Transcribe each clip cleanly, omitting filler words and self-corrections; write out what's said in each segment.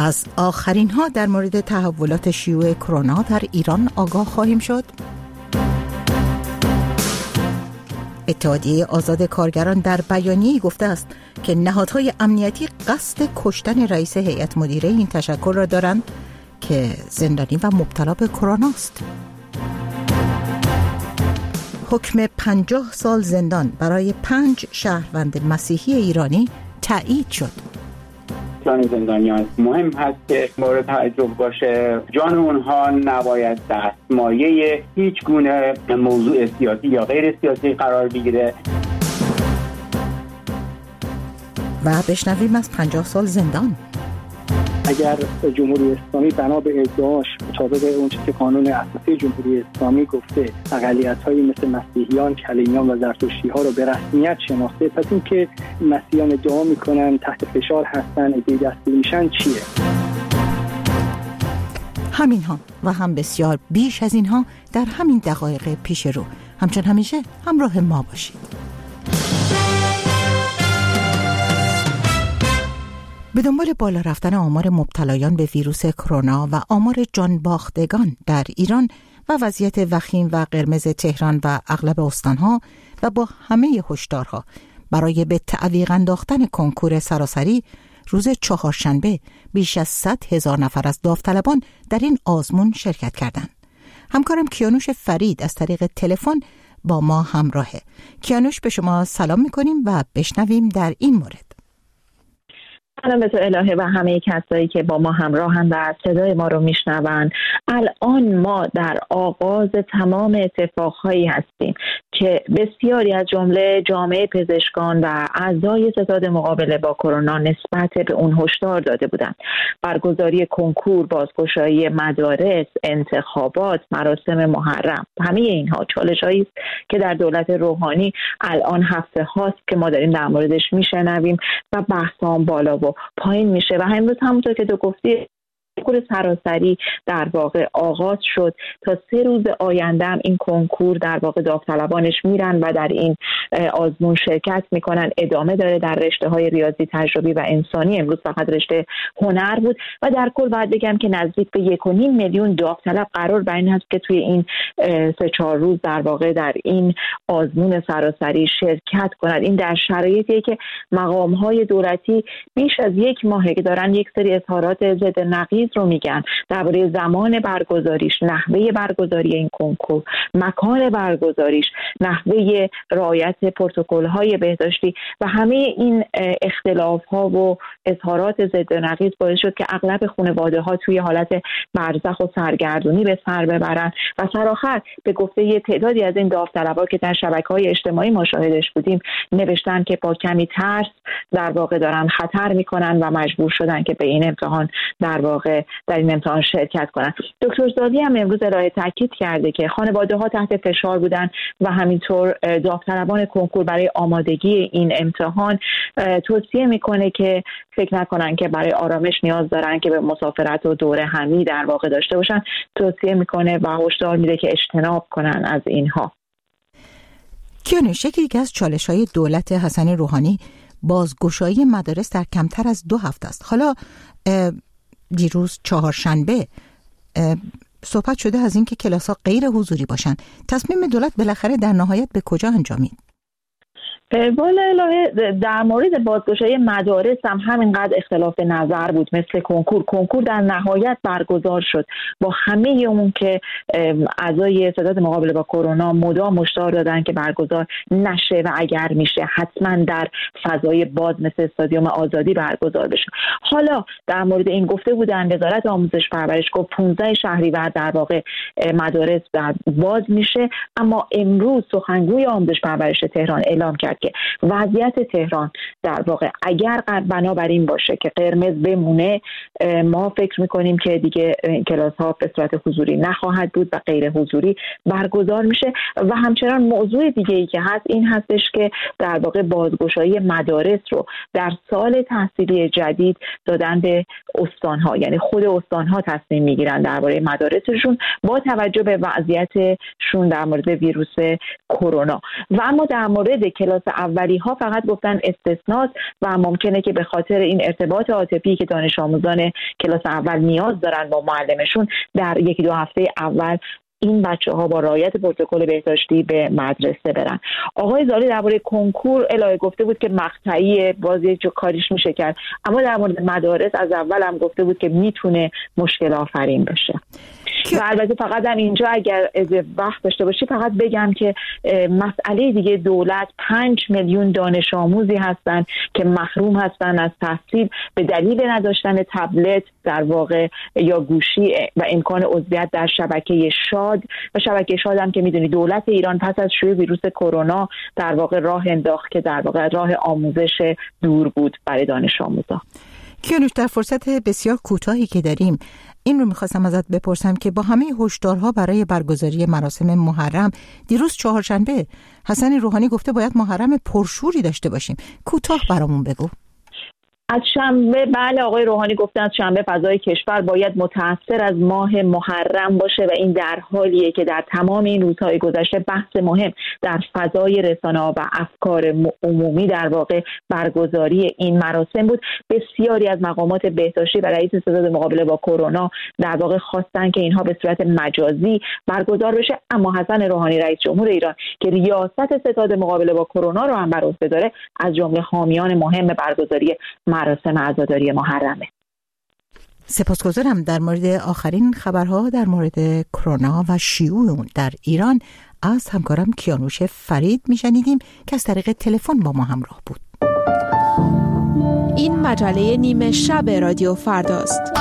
از آخرین ها در مورد تحولات شیوع کرونا در ایران آگاه خواهیم شد. اتحادیه آزاد کارگران در بیانیه‌ای گفته است که نهادهای امنیتی قصد کشتن رئیس هیئت مدیره این تشکل را دارند که زندانی و مبتلا به کرونا است. حکم 50 سال زندان برای 5 شهروند مسیحی ایرانی تایید شد. جان زندانیان مهم هست که مورد توجه باشه. جان اونها نباید دستمایه هیچ گونه موضوع سیاسی یا غیر سیاسی قرار بگیره. و بشنویم از 50 سال زندان. اگر جمهوری اسلامی بنا به ادعاش مطابق اون چیزی که قانون اساسی جمهوری اسلامی گفته اقلیت‌هایی مثل مسیحیان، کلینیان و زرتشتی‌ها رو به رسمیت شناخته، پس این که مسیحیان ادعا میکنن تحت فشار هستن، ادعای دستگیر میشن چیه؟ همین ها و هم بسیار بیش از اینها در همین دقایق پیش رو. همچون همیشه همراه ما باشید. به دنبال بالا رفتن آمار مبتلایان به ویروس کرونا و آمار جان باختگان در ایران و وضعیت وخیم و قرمز تهران و اغلب استانها و با همه هشدارها برای به تعویق انداختن کنکور سراسری، روز چهارشنبه بیش از 100,000 نفر از داوطلبان در این آزمون شرکت کردند. همکارم کیانوش فرید از طریق تلفن با ما همراهه. کیانوش، به شما سلام می‌کنیم و بشنویم در این مورد. سلام به تو الهه و همه کسایی که با ما همراهن و صدای ما رو میشنون. الان ما در آغاز تمام اتفاقهایی هستیم که بسیاری از جمله جامعه پزشکان و اعضای ستاد مقابله با کرونا نسبت به اون هشدار داده بودند. برگزاری کنکور، بازگشایی مدارس، انتخابات، مراسم محرم، همه اینها چالش‌هایی است که در دولت روحانی الان هفته هاست که ما داریم در موردش میشنویم و بحثام بالا و پایین میشه و امروز همونطور که تو گفتی کنکور سراسری در واقع آغاز شد. تا 3 روز آینده هم این کنکور در واقع داوطلبانش میرن و در این آزمون شرکت میکنن. ادامه داره در رشته‌های ریاضی، تجربی و انسانی. امروز فقط رشته هنر بود و در کل باید بگم که نزدیک به 1.5 میلیون داوطلب قرار بر این هست که توی این 3-4 روز در واقع در این آزمون سراسری شرکت کنند. این در شرایطی که مقام‌های دولتی بیش از 1 ماهه که دارن یک سری اظهارات ضد نقیض رو میگن درباره زمان برگزاریش، نحوه برگزاری این کنکور، مکان برگزاریش، نحوه رعایت پروتکل‌های بهداشتی و همه این اختلاف‌ها و اظهارات ضد نقیض باعث شد که اغلب خانواده‌ها توی حالت برزخ و سرگردونی به سر ببرن و سرآخر به گفته یه تعدادی از این داوطلبا که در شبکه‌های اجتماعی ما شاهدش بودیم نوشتن که با کمی ترس در واقع دارن خطر میکنن و مجبور شدن که به این امتحان در واقع در این امتحان شرکت کنن. دکتر زادی هم امروز ارائه تاکید کرده که خانواده‌ها تحت فشار بودن و همینطور داوطلبان کنکور برای آمادگی این امتحان توصیه میکنه که فکر نکنن که برای آرامش نیاز دارن که به مسافرت و دوره همی در واقع داشته باشن. توصیه میکنه و هشدار میده که اجتناب کنن از اینها. کیانوش، یکی از چالش‌های دولت حسن روحانی بازگشایی مدارس در کمتر از 2 هفته است. حالا دیروز چهارشنبه صحبت شده از این که کلاس‌ها غیر حضوری باشن. تصمیم دولت بالاخره در نهایت به کجا انجامید؟ والا الهه، در مورد بازگشایی مدارس هم همینقدر اختلاف نظر بود مثل کنکور در نهایت برگزار شد با همه اون که اعضای ستاد مقابله با کرونا مدام هشدار دادن که برگزار نشه و اگر میشه حتما در فضای باز مثل استادیوم آزادی برگزار بشه. حالا در مورد این گفته بودن وزارت آموزش پرورش گفت 15 شهریور در واقع مدارس باز میشه، اما امروز سخنگوی آموزش پرورش تهران اعلام کرد که وضعیت تهران در واقع اگر بنابراین باشه که قرمز بمونه، ما فکر میکنیم که دیگه کلاس ها به صورت حضوری نخواهد بود و غیر حضوری برگزار میشه. و همچنان موضوع دیگه ای که هست این هستش که در واقع بازگشایی مدارس رو در سال تحصیلی جدید دادن به استانها، یعنی خود استانها تصمیم میگیرن درباره مدارسشون با توجه به وضعیتشون در مورد ویروس کرونا. و اما در مورد کلاس اولی ها فقط گفتن استثناست و ممکنه که به خاطر این ارتباط عاطفی که دانش آموزان کلاس اول نیاز دارن با معلمشون در 1-2 هفته اول این بچه‌ها با رعایت پروتکل بهداشتی به مدرسه برن. آقای زالی درباره کنکور الهه گفته بود که مقطعی بازی کاریش میشه کرد، اما در مورد مدارس از اول هم گفته بود که میتونه مشکل آفرین بشه. و البته فقط هم اینجا اگر از وقت داشته باشی فقط بگم که مسئله دیگه دولت 5 میلیون دانش آموزی هستن که محروم هستن از تحصیل به دلیل نداشتن تبلت در واقع یا گوشی و امکان عضویت در شبکه شاد و شبکه شاد هم که میدونی دولت ایران پس از شیوع ویروس کرونا در واقع راه انداخت که در واقع راه آموزش دور بود برای دانش آموزا. کیانوش، در فرصت بسیار کوتاهی که داریم این رو میخواستم ازت بپرسم که با همه هشدارها برای برگزاری مراسم محرم، دیروز چهارشنبه حسن روحانی گفته باید محرم پرشوری داشته باشیم. کوتاه برامون بگو. از شنبه بله آقای روحانی گفتن از شنبه فضای کشور باید متأثر از ماه محرم باشه و این در حالیه که در تمام این روزهای گذشته بحث مهم در فضای رسانه‌ها و افکار عمومی در واقع برگزاری این مراسم بود. بسیاری از مقامات بهداشتی و رئیس ستاد مقابله با کرونا در واقع خواستن که اینها به صورت مجازی برگزار بشه، اما حسن روحانی رئیس جمهور ایران که ریاست ستاد مقابله با کرونا رو هم بر عهده داره از جمله حامیان مهم برگزاری مراسم عزاداری محرمه. سپاسگزارم. در مورد آخرین خبرها در مورد کرونا و شیوع اون در ایران از همکارم کیانوش فرید میشنیدیم که از طریق تلفن با ما همراه بود. این مجله نیمه شب رادیو فرداست.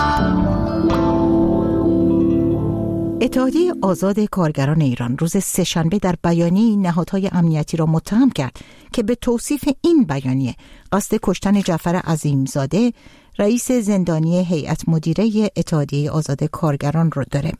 اتحادیه آزاد کارگران ایران روز سه‌شنبه در بیانیه نهادهای امنیتی را متهم کرد که به توصیف این بیانیه قصد کشتن جعفر عظیمزاده، رئیس زندانی هیئت مدیره اتحادیه آزاد کارگران را داره.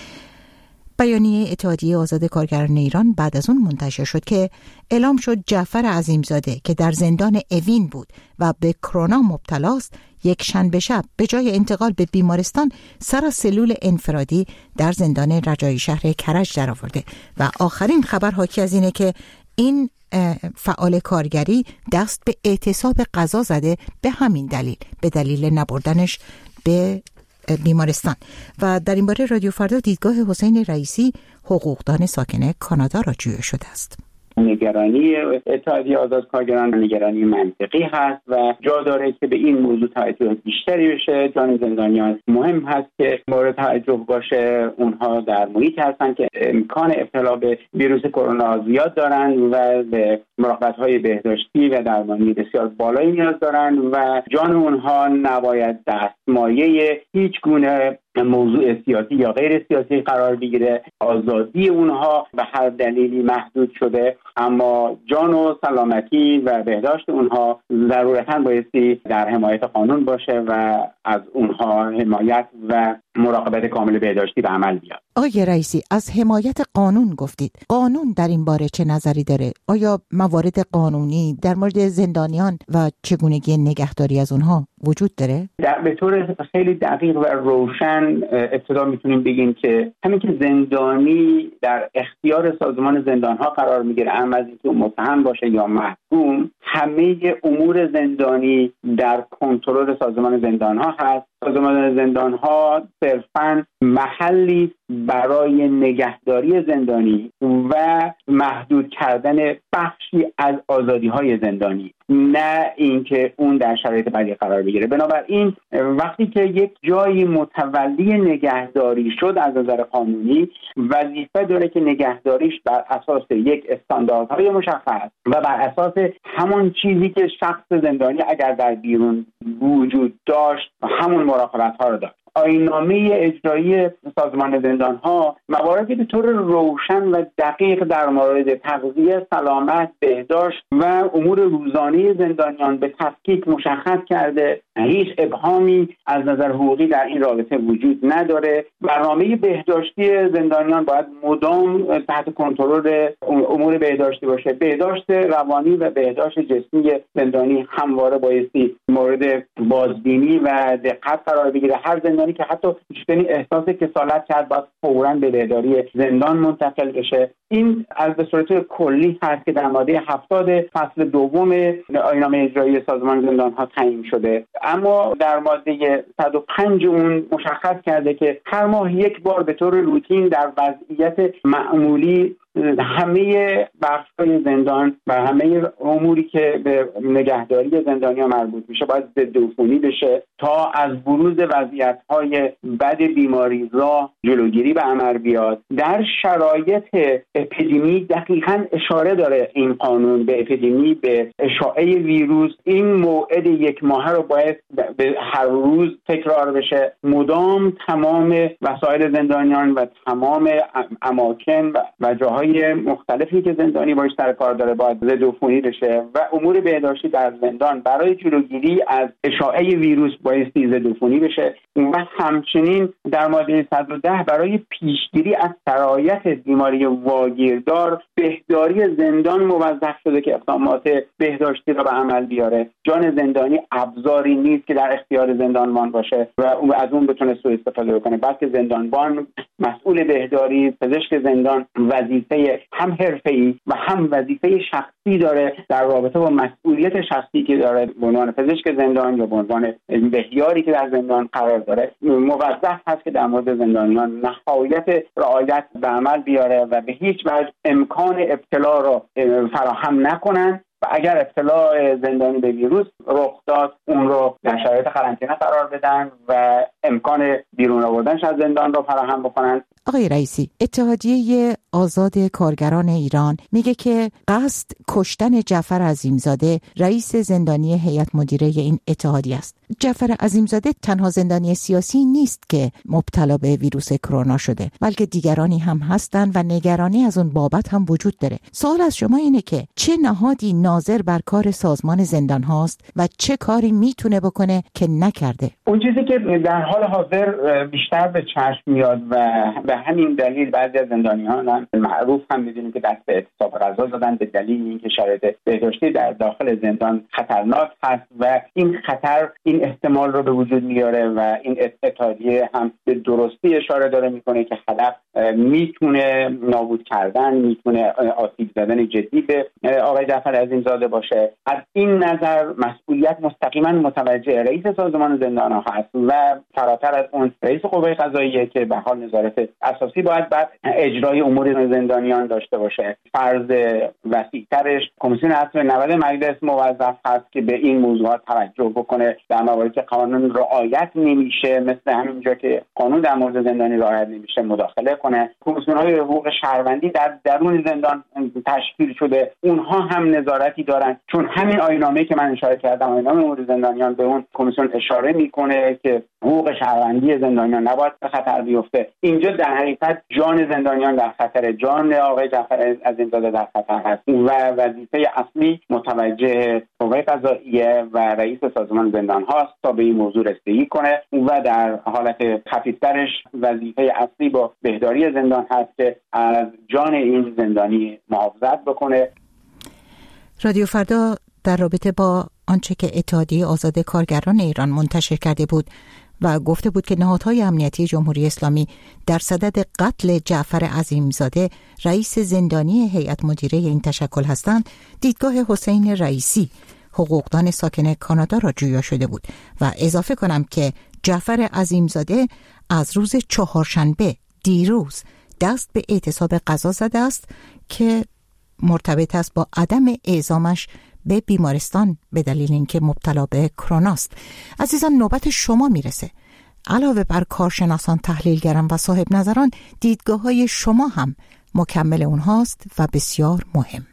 بیانیه اتحادیه آزاد کارگران ایران بعد از اون منتشر شد که اعلام شد جعفر عظیمزاده که در زندان اوین بود و به کرونا مبتلاست، یک شنبه شب به جای انتقال به بیمارستان سر سلول انفرادی در زندان رجایی شهر کرج درآورده و آخرین خبر حاکی از اینه که این فعال کارگری دست به اعتصاب غذا زده به همین دلیل، به دلیل نبردنش به بیمارستان. و در این باره رادیو فردا دیدگاه حسین رئیسی، حقوقدان ساکن کانادا را جویا شده است. نگرانی اتحادیه آزاد کارگران نگرانی منطقی هست و جا داره که به این موضوع توجه بیشتری بشه. جان زندانیان مهم هست که مورد توجه باشه. اونها در محیطی هستن که امکان ابتلا به ویروس کرونا زیاد دارن و به مراقبت‌های بهداشتی و درمانی بسیار بالایی نیاز دارن و جان اونها نباید دستمایه هیچ گونه موضوع سیاسی یا غیر سیاسی قرار بگیره. آزادی اونها به هر دلیلی محدود شده، اما جان و سلامتی و بهداشت اونها ضرورتاً بایستی در حمایت قانون باشه و از اونها حمایت و مراقبت کامل بهداشتی به عمل بیاد. آقای رئیسی، از حمایت قانون گفتید. قانون در این باره چه نظری داره؟ آیا موارد قانونی در مورد زندانیان و چگونگی نگهداری از اونها وجود داره؟ به طور خیلی دقیق و روشن ابتدا میتونیم بگیم که همین که زندانی در اختیار سازمان زندانها قرار میگیره، اما از اینکه متهم باشه یا محکوم، همه امور زندانی در کنترل سازمان زندانها هست. سازمان زندانها صرفاً محلی برای نگهداری زندانی و محدود کردن بخشی از آزادی‌های زندانی، نه اینکه اون در شرایط بدی قرار بگیره. بنابراین وقتی که یک جایی متولی نگهداری شد از نظر قانونی، وظیفه داره که نگهداریش بر اساس یک استانداردهای مشخص و بر اساس همون چیزی که شخص زندانی اگر در بیرون وجود داشت همون مراقبت‌ها رو داشت. آیین‌نامه اجرایی سازمان زندان‌ها مواردی به طور روشن و دقیق در مورد تغذیه، سلامت، بهداشت و امور روزانه زندانیان به تفکیک مشخص کرده. هیچ ابهامی از نظر حقوقی در این رابطه وجود نداره. برنامه بهداشتی زندانیان باید مدام تحت کنترل امور بهداشتی باشه. بهداشت روانی و بهداشت جسمی زندانی همواره بایستی مورد بازبینی و دقت قرار بگیره. هر زندانی که حتی بیشترین احساس کسالت کرد باید فوراً به بهداری زندان منتقل بشه. این از به صورت کلی هست که در ماده 70 فصل دوم آیین‌نامه اجرایی سازمان زندان‌ها تعیین شده. اما در ماده 105 اون مشخص کرده که هر ماه یک بار به طور روتین در وضعیت معمولی همه بخش‌های زندان و همه اموری که به نگهداری زندانیان مربوط میشه باید ضدعفونی بشه تا از بروز وضعیت‌های بد بیماری راه جلوگیری به عمل بیاد. در شرایط اپیدمی دقیقاً اشاره داره این قانون به اپیدمی، به اشاعه ویروس. این موعد یک ماهه رو باید به هر روز تکرار بشه. مدام تمام وسایل زندانیان و تمام اماکن و جاهای مختلفی که زندانی باش سر کار داره باید ضدعفونی بشه و امور بهداشتی در زندان برای جلوگیری از اشاعه ویروس بایستی ضدعفونی بشه. و همچنین در ماده 110 برای پیشگیری از سرایت بیماری واگیردار بهداری زندان موظف شده که اقدامات بهداشتی را به عمل بیاره. جان زندانی ابزاری نیست که در اختیار زندانبان باشه و از اون بتونه سوء استفاده بکنه، بلکه زندانبان مسئول بهداری، پزشک زندان وظیفه هم حرفه‌ای و هم وظیفه شخصی داره در رابطه با مسئولیت شخصی که داره به عنوان پزشک زندان یا به عنوان بهیاری که در زندان قرار داره موظف هست که در مورد زندانیان نهایت رعایت به عمل بیاره و به هیچ وجه امکان ابتلا را فراهم نکنن و اگر ابتلا زندانی به ویروس رخ داد اون رو در شرایط قرنطینه قرار بدن و امکان بیرون آوردنش از زندان رو فراهم بکنن. آقای رئیسی، اتحادیه آزاد کارگران ایران میگه که قصد کشتن جعفر عظیمزاده رئیس زندانی هیئت مدیره این اتحادیه است. جعفر عظیمزاده تنها زندانی سیاسی نیست که مبتلا به ویروس کرونا شده، بلکه دیگرانی هم هستند و نگرانی از اون بابت هم وجود داره. سوال از شما اینه که چه نهادی ناظر بر کار سازمان زندان هاست و چه کاری میتونه بکنه که نکرده؟ اون چیزی که در حال حاضر بیشتر به چشم میاد و به همین دلیل بعضی از زندانیان هم معروف هم می‌دونیم که دست به اعتصاب غذا زدن به دلیل اینکه شرایط بهداشتی در داخل زندان خطرناک هست و این خطر این احتمال رو به وجود میاره و این اتحادیه هم به درستی اشاره داره میکنه که هدف میتونه نابود کردن، میتونه آسیب زدن جدی به آقای جعفر عظیمزاده باشه. از این نظر مسئولیت مستقیما متوجه رئیس سازمان زندان‌ها هست و فراتر از اون رئیس قوه قضاییه که به حال نظارت اساسی باید بعد اجرای امور زندانیان داشته باشه. فرض وسیع‌ترش کمیسیون اصل 90 مجلس موظف هست که به این موضوعات توجه بکنه. در مواردی که قانون رعایت نمیشه، مثل همینجا که قانون در مورد زندانی رعایت نمیشه، مداخله کنه. کمیسیون‌های حقوق شهروندی در درون زندان تشکیل شده، اونها هم نظارتی دارن، چون همین آیین‌نامه‌ای که من اشاره کردم، آیین‌نامه امور زندانیان، به اون کمیسیون اشاره میکنه که حقوق شهروندی زندانیان نباید به خطر بیفته. اینجا در حقیقت جان زندانیان در خطر، جان آقای جعفر عظیمزاده در خطر هست و وظیفه اصلی متوجه قوه قضاییه و رئیس سازمان زندان هاست تا به این موضوع رسیدگی کنه و در حالت خفیفترش وظیفه اصلی با بهداری زندان هست که از جان این زندانی محافظت بکنه. رادیو فردا در رابطه با آنچه که اتحادیه آزاد کارگران ایران منتشر کرده بود و گفته بود که نهادهای امنیتی جمهوری اسلامی در صدد قتل جعفر عظیمزاده رئیس زندانی هیئت مدیره این تشکل هستند، دیدگاه حسین رئیسی حقوقدان ساکن کانادا را جویا شده بود و اضافه کنم که جعفر عظیمزاده از روز چهارشنبه دیروز دست به اعتصاب غذا زده است که مرتبط است با عدم اعزامش به بیمارستان به دلیل اینکه مبتلا به کرونا است. عزیزان، نوبت شما میرسه. علاوه بر کارشناسان، تحلیلگران و صاحب نظران، دیدگاه‌های شما هم مکمل اونهاست و بسیار مهم.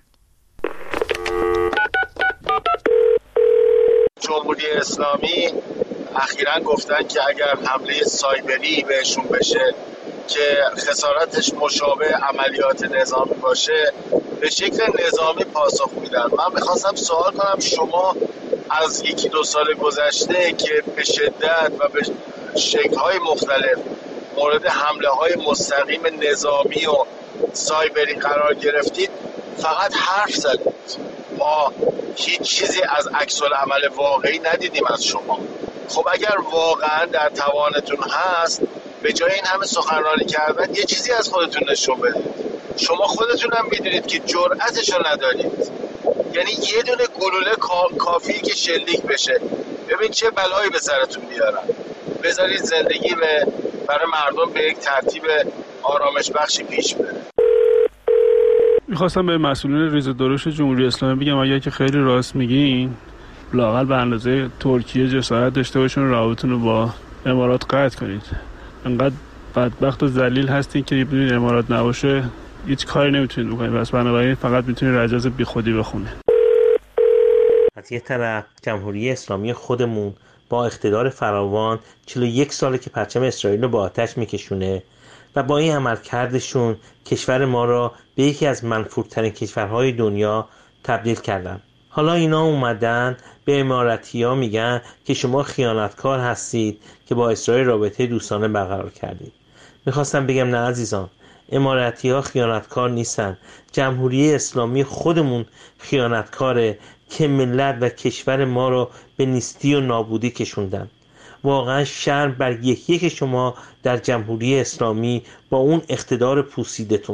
جمهوری اسلامی اخیراً گفتن که اگر حمله سایبری بهشون بشه که خسارتش مشابه عملیات نظامی باشه به شکل نظامی پاسخ میدن. من میخواستم سوال کنم شما از 1-2 سال گذشته که به شدت و به شکل‌های مختلف مورد حمله‌های مستقیم نظامی و سایبری قرار گرفتید، فقط حرف زدید. ما هیچ چیزی از عکس‌العمل واقعی ندیدیم از شما. خب اگر واقعا در توانتون هست به جای این همه سخنرانی کردن یه چیزی از خودتون نشون بدید. شما خودتون هم میدونید که جرأتشو ندارید. یعنی یه دونه گلوله کافیه که شلیک بشه. ببین چه بلایی به سرتون بیارن. بذارید زندگی برای مردم به یک ترتیب آرامش بخشی پیش بره. میخواستم به مسئولین ریز درشت جمهوری اسلامی بگم اگر که خیلی راست میگین لااقل به اندازه ترکیه جسارت داشته باشین رابطتون رو با امارات قطع کنید. انقدر بدبخت و ذلیل هستین که بدون امارات نباشه هیچ کاری نمیتونید بکنید. بس بنابراین فقط میتونید رجز بی خودی بخونه. از یه طرف جمهوری اسلامی خودمون با اقتدار فراوان 41 ساله که پرچم اسرائیل رو با آتش میکشونه و با این عملکردشون کشور ما را به یکی از منفورترین کشورهای دنیا تبدیل کردن. حالا اینا اومدن به اماراتی‌ها میگن که شما خیانتکار هستید که با اسرائیل رابطه دوستانه برقرار کردید. میخواستم بگم نه عزیزان، اماراتی‌ها خیانتکار نیستن. جمهوری اسلامی خودمون خیانتکاره که ملت و کشور ما رو به نیستی و نابودی کشوندن. واقعا شرم بر یک شما در جمهوری اسلامی با اون اقتدار پوسیدتون.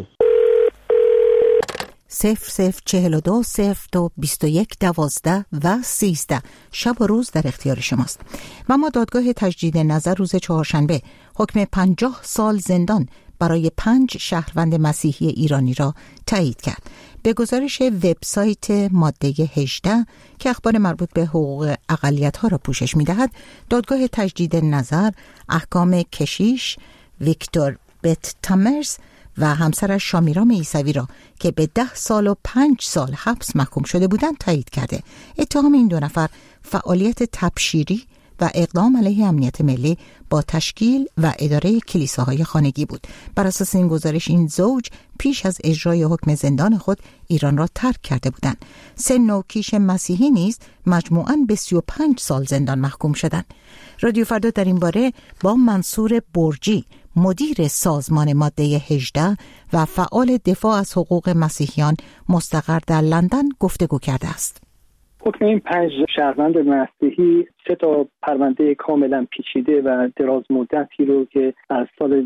0042 02 21 12 و 13 شب و روز در اختیار شماست. و ما دادگاه تجدید نظر روز چهارشنبه حکم 50 سال زندان برای 5 شهروند مسیحی ایرانی را تایید کرد. به گزارش وبسایت ماده 18 که اخبار مربوط به حقوق اقلیت‌ها را پوشش می‌دهد، دادگاه تجدید نظر احکام کشیش ویکتور بت تامرز و همسرش شامیرام عیسوی را که به 10 سال و 5 سال حبس محکوم شده بودند تایید کرده. اتهام این دو نفر فعالیت تبشیری و اقدام علیه امنیت ملی با تشکیل و اداره کلیساهای خانگی بود. بر اساس این گزارش این زوج پیش از اجرای حکم زندان خود ایران را ترک کرده بودند. 3 نوکیش مسیحی نیز مجموعاً به 35 سال زندان محکوم شدند. رادیو فردا در این باره با منصور برجی، مدیر سازمان ماده 18 و فعال دفاع از حقوق مسیحیان مستقر در لندن گفتگو کرده است. حکم این 5 شهروند مسیحی 3 تا پرونده کاملا پیچیده و دراز مدتی رو که از سال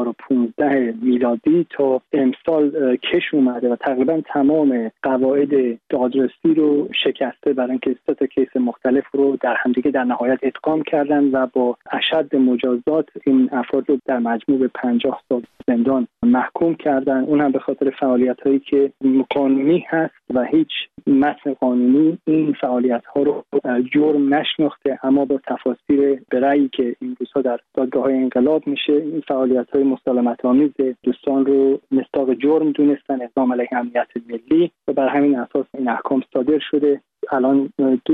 2015 میلادی تا امسال کش اومده و تقریبا تمام قواعد دادرسی رو شکسته، برای اینکه 3 تا کیس مختلف رو در همدیگه در نهایت ادغام کردن و با اشد مجازات این افراد رو در مجموع به 50 سال زندان محکوم کردن. اون هم به خاطر فعالیت‌هایی که قانونی هست و هیچ متن قانونی این فعالیت‌ها رو جرم نشناخته، اما با تفاسیر به رأیی که این روزها در دادگاه‌های انقلاب میشه این فعالیت‌های مسالمت‌آمیز دوستان رو مصداق جرم دونستن، اقدام علیه امنیت ملی، و بر همین اساس این احکام صادر شده. الان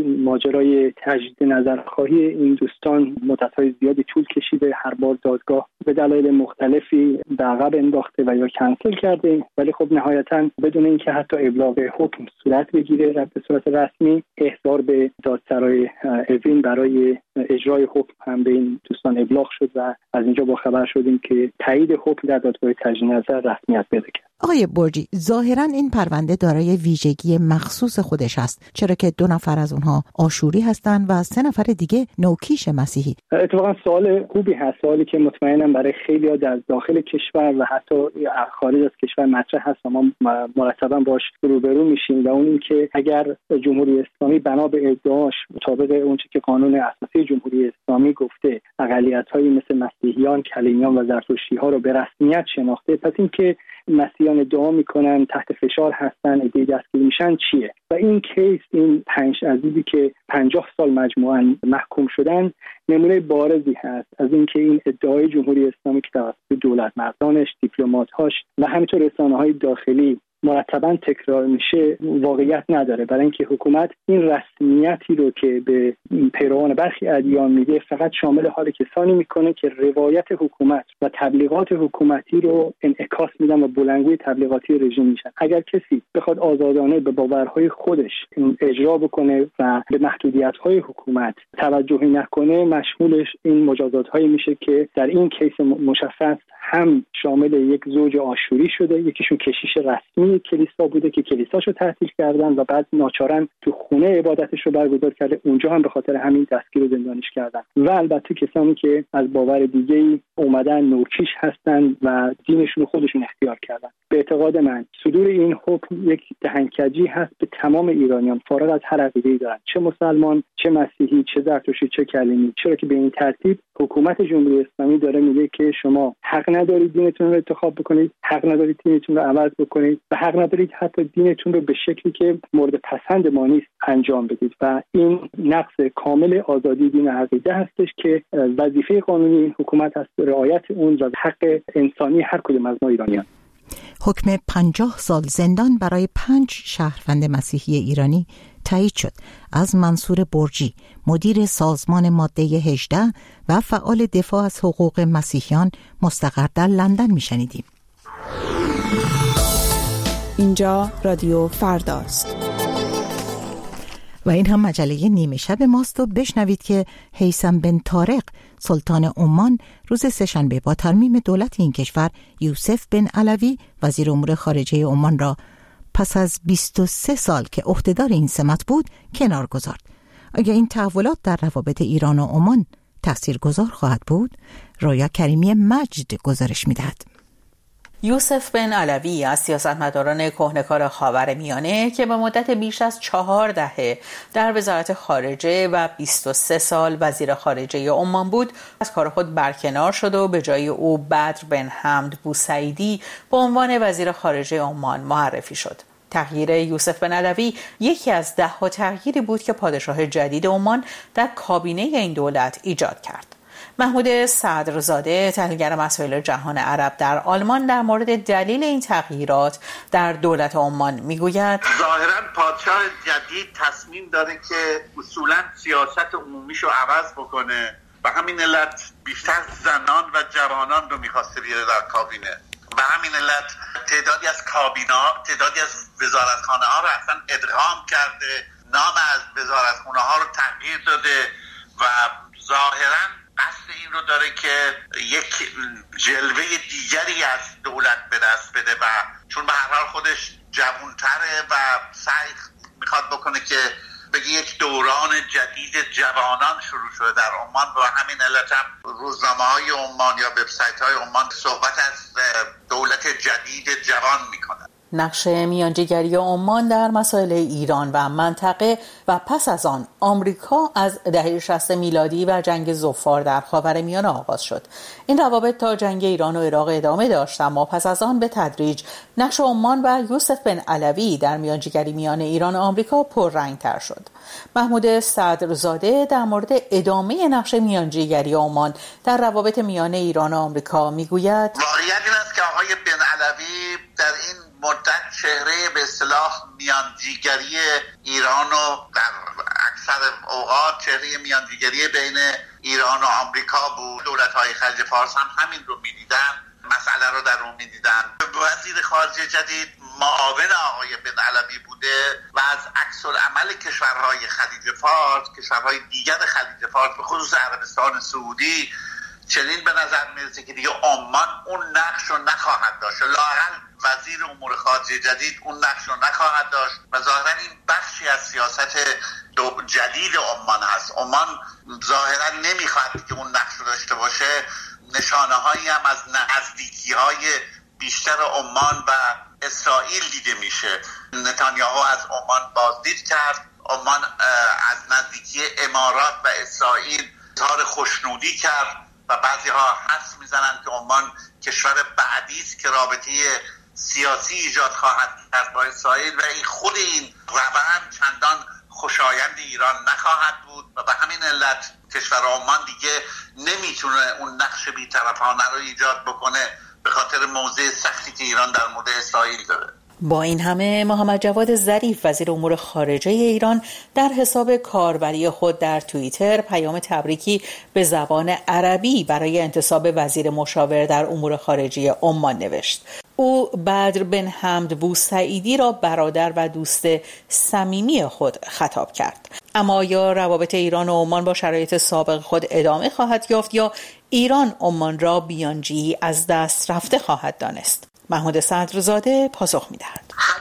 ماجرای تجدید نظرخواهی این دوستان مدت‌های زیادی طول کشیده، هر بار دادگاه به دلایل مختلفی به عقب انداخته و یا کنسل کرده، ولی خب نهایتاً بدون اینکه حتی ابلاغ حکم صورت بگیره به صورت رسمی، احضار به دادسرای اوین برای اجرای حکم هم به این دوستان ابلاغ شد و از اینجا با خبر شدیم که تایید حکم در دادگاه تجدید نظر رسمیت پیدا کرد. آقای برجی، ظاهراً این پرونده دارای ویژگی مخصوص خودش است، چرا که 2 نفر از اونها آشوری هستند و 3 نفر دیگه نوکیش مسیحی. اتفاقا سوال خوبی هست، سوالی که مطمئنم برای خیلی‌ها در داخل کشور و حتی خارج از کشور مطرح هست و ما مرتبا باش روبرو میشیم، و اون این که اگر جمهوری اسلامی بنا به ادعاش مطابق اونچه که قانون اساسی جمهوری اسلامی گفته اقلیت‌هایی مثل مسیحیان، کلینیان و زرتشتی‌ها رو به رسمیت شناخته، پس این که مسیحیان ادعا میکنن تحت فشار هستن، ایده دستگیر میشن چیه؟ و این کیس، این 5 عزیزی که 50 سال مجموعاً محکوم شدن، نمونه بارزی هست از اینکه این ادعای جمهوری اسلامی که توسط دولت مردانش، دیپلمات‌هاش و همینطور رسانه‌های داخلی مرتباً تکرار میشه واقعیت نداره، برای اینکه حکومت این رسمیتی رو که به پیروان برخی ادیان میده فقط شامل حال کسانی میکنه که روایت حکومت و تبلیغات حکومتی رو انعکاس میدن و بلندگوی تبلیغاتی رژیم میشن. اگر کسی بخواد آزادانه به باورهای خودش اجرا بکنه و به محدودیت‌های حکومت توجهی نکنه، مشمولش این مجازات‌هایی میشه که در این کیس مشخص هم شامل یک زوج آشوری شده، یکیشون کشیش رسمی یک کلیسا بوده که کلیساشو تعطیل کردن و بعد ناچارن تو خونه عبادتش رو برگزار کرده، اونجا هم به خاطر همین دستگیر و زندانیش کردن. و البته کسانی که از باور دیگه‌ای اومدن نورکیش هستن و دینشون رو خودشون اختیار کردن. به اعتقاد من صدور این حکم یک دهنکجی هست به تمام ایرانیان فارغ از هر عقیده‌ای دارن، چه مسلمان، چه مسیحی، چه زرتشتی، چه کلیمی، چرا که به این ترتیب حکومت جمهوری اسلامی داره میگه که شما حق ندارید دینتون رو انتخاب بکنید، حق ندارید دینتون رو عوض بکنید و حق ندارید حتی دینتون رو به شکلی که مورد پسند ما نیست انجام بدید و این نقض کامل آزادی دین عقیده هستش که وظیفه قانونی این حکومت است رعایت اون و حق انسانی هر کدوم از ما ایرانیان. حکم 50 سال زندان برای 5 شهروند مسیحی ایرانی تایید شد. از منصور برجی، مدیر سازمان ماده 18 و فعال دفاع از حقوق مسیحیان مستقر در لندن میشنیدیم. اینجا رادیو فرداست. و این هم مجله نیمه شب ماست و بشنوید که هیثم بن طارق سلطان عمان روز سه‌شنبه با ترمیم دولت این کشور یوسف بن علوی وزیر امور خارجه عمان را پس از 23 سال که عهدهدار این سمت بود کنار گذارد. آیا این تحولات در روابط ایران و عمان تاثیرگذار خواهد بود؟ رویا کریمی مجد گزارش می‌دهد. یوسف بن علوی از سیاستمداران کهنه‌کار خاورمیانه که به مدت بیش از 4 دهه در وزارت خارجه و 23 سال وزیر خارجه عمان بود، از کار خود برکنار شد و به جای او بدر بن حمد بوسعیدی به عنوان وزیر خارجه عمان معرفی شد. تغییر یوسف بن علوی یکی از 10 تغییری بود که پادشاه جدید عمان در کابینه این دولت ایجاد کرد. محمود صدرزاده، تحلیلگر مسائل جهان عرب در آلمان، در مورد دلیل این تغییرات در دولت عمان میگوید ظاهراً پادشاه جدید تصمیم داره که اصولاً سیاست عمومیشو عوض بکنه و همین علت بیشتر زنان و جوانان رو میخواسته بیاره در کابینه و همین علت تعدادی از وزارتخانه ها رو اصلا ادغام کرده، نام از وزارتخانه ها رو تغییر داده و ظاهراً قصد این رو داره که یک جلوه دیگری از دولت به دست بده و چون به هر حال خودش جوانتره و سعی میخواد بکنه که بگه یک دوران جدید جوانان شروع شده در عمان و همین علت هم روزنامه‌های عمان یا وبسایت‌های عمان صحبت از دولت جدید جوان میکنن. نقش میانجیگری عمان در مسائل ایران و منطقه و پس از آن آمریکا از دهه 60 میلادی و جنگ ظفار در خاورمیانه آغاز شد. این روابط تا جنگ ایران و عراق ادامه داشت، اما پس از آن به تدریج نقش عمان و یوسف بن علوی در میانجیگری میان ایران و آمریکا پررنگ‌تر شد. محمود صدرزاده در مورد ادامه نقش میانجیگری عمان در روابط میان ایران و آمریکا میگوید واقعیت این است که آقای بن علوی در این مدت چهره به اصطلاح میانجیگری ایران و در اکثر اوقات چهره میانجیگری بین ایران و آمریکا بود. دولت‌های خلیج فارس هم همین رو می‌دیدن، مسئله رو در اون می‌دیدن. وزیر خارجه جدید معاون آقای بن علوی بوده و از عکس‌العمل کشورهای خلیج فارس، کشورهای دیگر خلیج فارس به خصوص عربستان سعودی چنین به نظر میرسه که دیگه عمان اون نقش رو نخواهد داشت، لااقل وزیر امور خارجه جدید اون نقش رو نخواهد داشت و ظاهرا این بخشی از سیاست جدید عمان هست. عمان ظاهرا نمیخواد که اون نقش رو داشته باشه. نشانه هایی هم از نزدیکی های بیشتر عمان و اسرائیل دیده میشه. نتانیاهو از عمان بازدید کرد، عمان از نزدیکی امارات و اسرائیل اظهار خوشنودی کرد و بعضی ها حدس میزنن که عمان کشور بعدی است که رابطه سیاسی ایجاد خواهد کرد با اسرائیل و خود این روند چندان خوشایند ایران نخواهد بود و به همین علت کشور عمان دیگه نمیتونه اون نقش بی‌طرفانه رو ایجاد بکنه به خاطر موضع سختی که ایران در مورد اسرائیل داره. با این همه محمد جواد ظریف وزیر امور خارجه ایران در حساب کاربری خود در توییتر پیام تبریکی به زبان عربی برای انتصاب وزیر مشاور در امور خارجه عمان نوشت. او بدر بن حمد بوسعیدی را برادر و دوست صمیمی خود خطاب کرد. اما یا روابط ایران و عمان با شرایط سابق خود ادامه خواهد یافت یا ایران عمان را میانجی از دست رفته خواهد دانست؟ محمود صدرزاده پاسخ می‌دهد.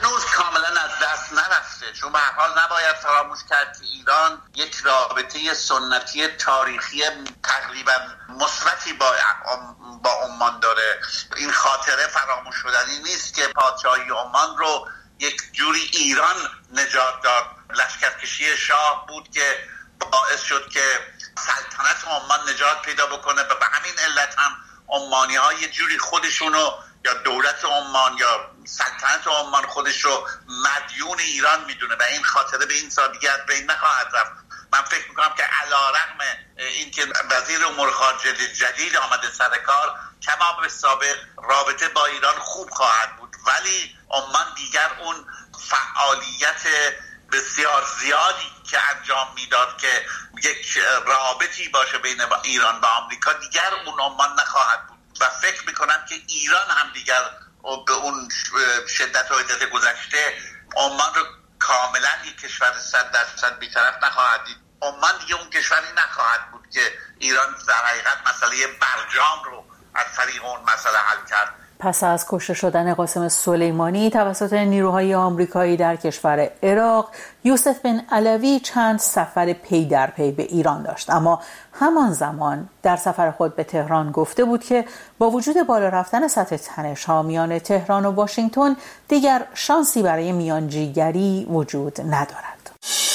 چون به هر حال نباید فراموش کرد که ایران یک رابطه سنتی تاریخی تقریبا مثبتی با عمان داره. این خاطره فراموش شدنی نیست که پادشاهی عمان رو یک جوری ایران نجات داد. لشکرکشی شاه بود که باعث شد که سلطنت عمان نجات پیدا بکنه و به همین علت هم عمانی ها یه جوری خودشونو یا دولت عمان یا سلطنت عمان خودش رو مدیون ایران میدونه و این خاطره به این سادگی از بین نخواهد رفت. من فکر میکنم که علیرغم اینکه وزیر امور خارجه جدید آمده سر کار، کما به سابق رابطه با ایران خوب خواهد بود، ولی عمان دیگر اون فعالیت بسیار زیادی که انجام میداد که یک رابطی باشه بین ایران و آمریکا دیگر اون عمان نخواهد بود و فکر میکنم که ایران هم دیگر به اون شدت و عدت گذشته عمان رو کاملا یک کشور 100% بی‌طرف نخواهد دید. عمان دیگه اون کشوری نخواهد بود که ایران در حقیقت مسئله برجام رو از طریق اون مسئله حل کرد. پس از کشته شدن قاسم سلیمانی توسط نیروهای آمریکایی در کشور عراق، یوسف بن علوی چند سفر پی در پی به ایران داشت، اما همان زمان در سفر خود به تهران گفته بود که با وجود بالا رفتن سطح تنش‌ها میان تهران و واشنگتن دیگر شانسی برای میانجیگری وجود ندارد.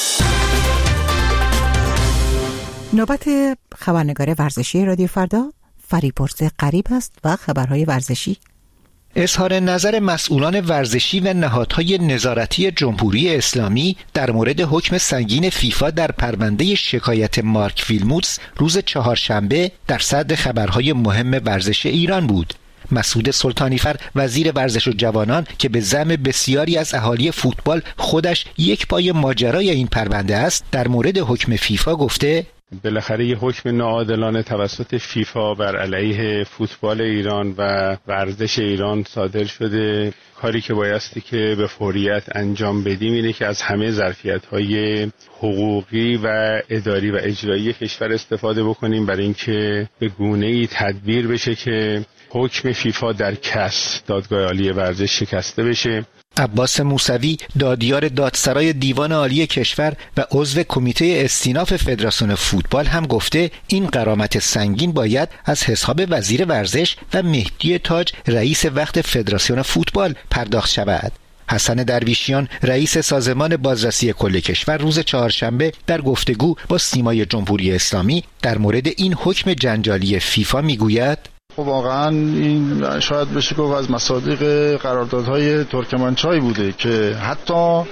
نوبت خبرنگار ورزشی رادیو فردا فریبرز غریب است و خبرهای ورزشی. اظهار نظر مسئولان ورزشی و نهادهای نظارتی جمهوری اسلامی در مورد حکم سنگین فیفا در پرونده شکایت مارک ویلموتس روز چهارشنبه در صدر خبرهای مهم ورزش ایران بود. مسعود سلطانیفر وزیر ورزش و جوانان که به زعم بسیاری از اهالی فوتبال خودش یک پای ماجرای این پرونده است، در مورد حکم فیفا گفته بالاخره یه حکم ناعادلانه توسط فیفا بر علیه فوتبال ایران و ورزش ایران صادر شده. کاری که بایستی که به فوریت انجام بدیم اینه که از همه ظرفیت‌های حقوقی و اداری و اجرایی کشور استفاده بکنیم برای اینکه به گونه‌ای تدبیر بشه که حکم فیفا در کاس دادگاه عالی ورزش شکسته بشه. عباس موسوی دادیار دادسرای دیوان عالی کشور و عضو کمیته استیناف فدراسیون فوتبال هم گفته این غرامت سنگین باید از حساب وزیر ورزش و مهدی تاج رئیس وقت فدراسیون فوتبال پرداخت شود. حسن درویشیان رئیس سازمان بازرسی کل کشور روز چهارشنبه در گفتگو با سیمای جمهوری اسلامی در مورد این حکم جنجالی فیفا میگوید خب واقعا این شاید بشه گفت از مصادیق قراردادهای ترکمنچای بوده که حتی